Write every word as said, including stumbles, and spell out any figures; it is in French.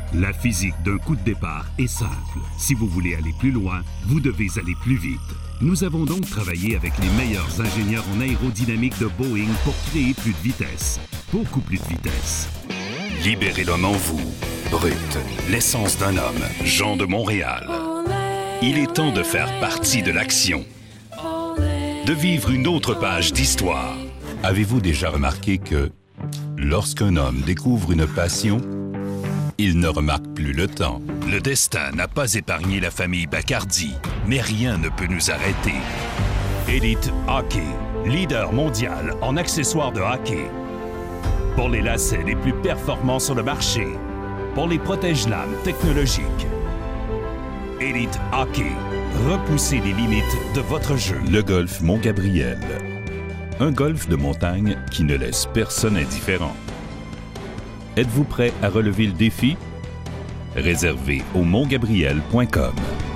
La physique d'un coup de départ est simple. Si vous voulez aller plus loin, vous devez aller plus vite. Nous avons donc travaillé avec les meilleurs ingénieurs en aérodynamique de Boeing pour créer plus de vitesse. Beaucoup plus de vitesse. Libérez l'homme en vous. Brut, l'essence d'un homme. Jean de Montréal. Il est temps de faire partie de l'action. De vivre une autre page d'histoire. Avez-vous déjà remarqué que lorsqu'un homme découvre une passion, il ne remarque plus le temps. Le destin n'a pas épargné la famille Bacardi, mais rien ne peut nous arrêter. Elite Hockey, leader mondial en accessoires de hockey. Pour les lacets les plus performants sur le marché. Pour les protège-lames technologiques. Elite Hockey, repoussez les limites de votre jeu. Le golf Mont-Gabriel. Un golf de montagne qui ne laisse personne indifférent. Êtes-vous prêt à relever le défi? Réservé au mont gabriel point com.